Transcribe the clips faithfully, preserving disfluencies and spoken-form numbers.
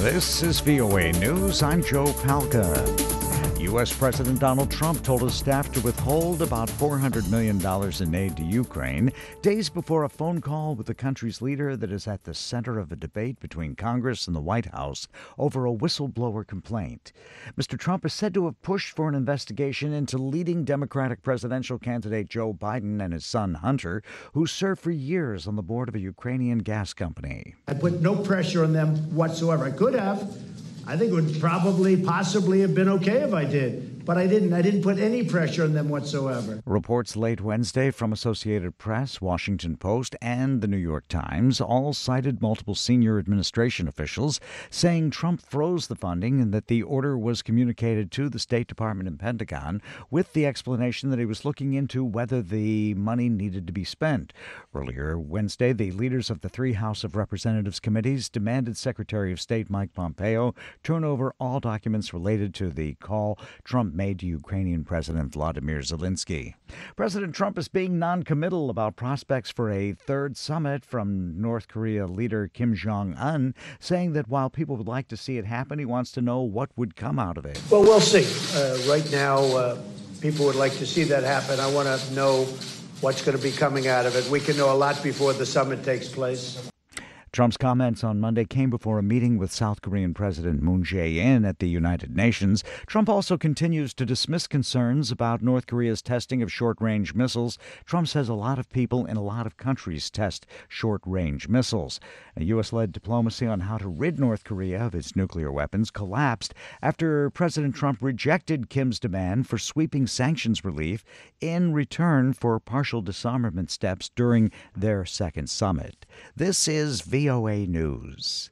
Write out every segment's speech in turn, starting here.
This is V O A News. I'm Joe Palca. U S. President Donald Trump told his staff to withhold about four hundred million dollars in aid to Ukraine days before a phone call with the country's leader that is at the center of a debate between Congress and the White House over a whistleblower complaint. Mister Trump is said to have pushed for an investigation into leading Democratic presidential candidate Joe Biden and his son Hunter, who served for years on the board of a Ukrainian gas company. I put no pressure on them whatsoever. I could have. I think it would probably, possibly have been okay if I did. But I didn't. I didn't put any pressure on them whatsoever. Reports late Wednesday from Associated Press, Washington Post, and the New York Times all cited multiple senior administration officials saying Trump froze the funding and that the order was communicated to the State Department and Pentagon with the explanation that he was looking into whether the money needed to be spent. Earlier Wednesday, the leaders of the three House of Representatives committees demanded Secretary of State Mike Pompeo turn over all documents related to the call Trump made to Ukrainian President Vladimir Zelensky. President Trump is being noncommittal about prospects for a third summit from North Korea leader Kim Jong-un, saying that while people would like to see it happen, he wants to know what would come out of it. Well, we'll see. Uh, right now, uh, people would like to see that happen. I want to know what's going to be coming out of it. We can know a lot before the summit takes place. Trump's comments on Monday came before a meeting with South Korean President Moon Jae-in at the United Nations. Trump also continues to dismiss concerns about North Korea's testing of short-range missiles. Trump says a lot of people in a lot of countries test short-range missiles. A U S-led diplomacy on how to rid North Korea of its nuclear weapons collapsed after President Trump rejected Kim's demand for sweeping sanctions relief in return for partial disarmament steps during their second summit. This is V O A News.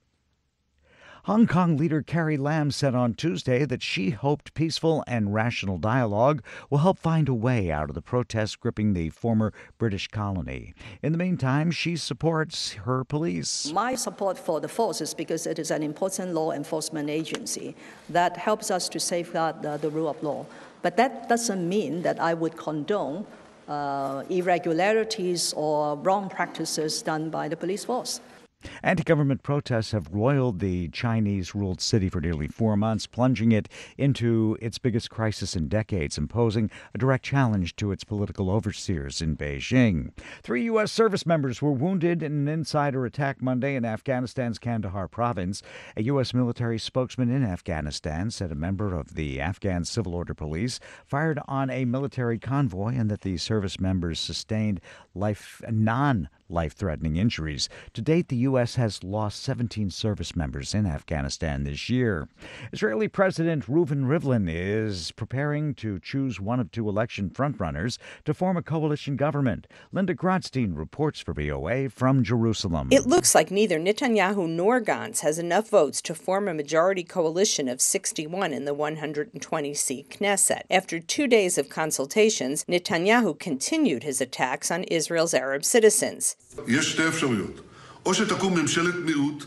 Hong Kong leader Carrie Lam said on Tuesday that she hoped peaceful and rational dialogue will help find a way out of the protests gripping the former British colony. In the meantime, she supports her police. My support for the force is because it is an important law enforcement agency that helps us to safeguard the, the rule of law. But that doesn't mean that I would condone uh, irregularities or wrong practices done by the police force. Anti-government protests have roiled the Chinese-ruled city for nearly four months, plunging it into its biggest crisis in decades, imposing a direct challenge to its political overseers in Beijing. Three U S service members were wounded in an insider attack Monday in Afghanistan's Kandahar province. A U S military spokesman in Afghanistan said a member of the Afghan Civil Order Police fired on a military convoy and that the service members sustained life non life-threatening injuries. To date, the U S has lost seventeen service members in Afghanistan this year. Israeli President Reuven Rivlin is preparing to choose one of two election frontrunners to form a coalition government. Linda Grodstein reports for V O A from Jerusalem. It looks like neither Netanyahu nor Gantz has enough votes to form a majority coalition of sixty-one in the one hundred twenty seat Knesset. After two days of consultations, Netanyahu continued his attacks on Israel's Arab citizens. יש שתי אפשרויות. או שתקום ממשלת מיעוט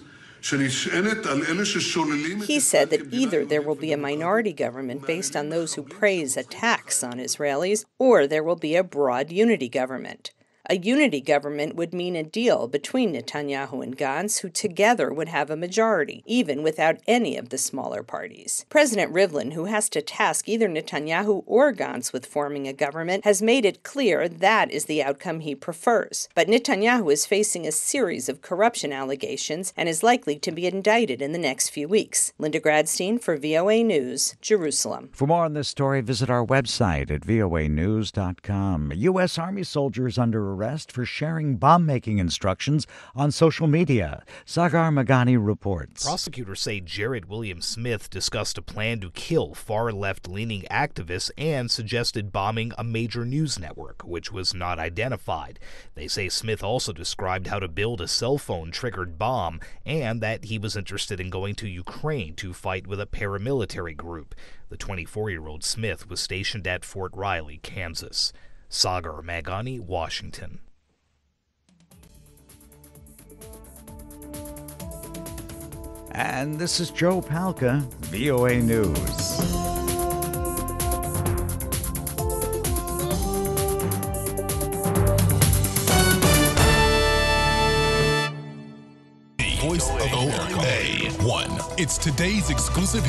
שנשענת על אלה ששוללים. He said that either there will be a minority government based on those who praise attacks on Israelis, or there will be a broad unity government. A unity government would mean a deal between Netanyahu and Gantz, who together would have a majority, even without any of the smaller parties. President Rivlin, who has to task either Netanyahu or Gantz with forming a government, has made it clear that is the outcome he prefers. But Netanyahu is facing a series of corruption allegations and is likely to be indicted in the next few weeks. Linda Gradstein for V O A News, Jerusalem. For more on this story, visit our website at V O A news dot com. U S. Army soldiers under arrest for sharing bomb-making instructions on social media. Sagar Magani reports. Prosecutors say Jared William Smith discussed a plan to kill far-left-leaning activists and suggested bombing a major news network, which was not identified. They say Smith also described how to build a cell phone-triggered bomb and that he was interested in going to Ukraine to fight with a paramilitary group. The twenty-four-year-old Smith was stationed at Fort Riley, Kansas. Sagar Magani, Washington. And this is Joe Palca, V O A News. Voice of America. One. It's today's exclusive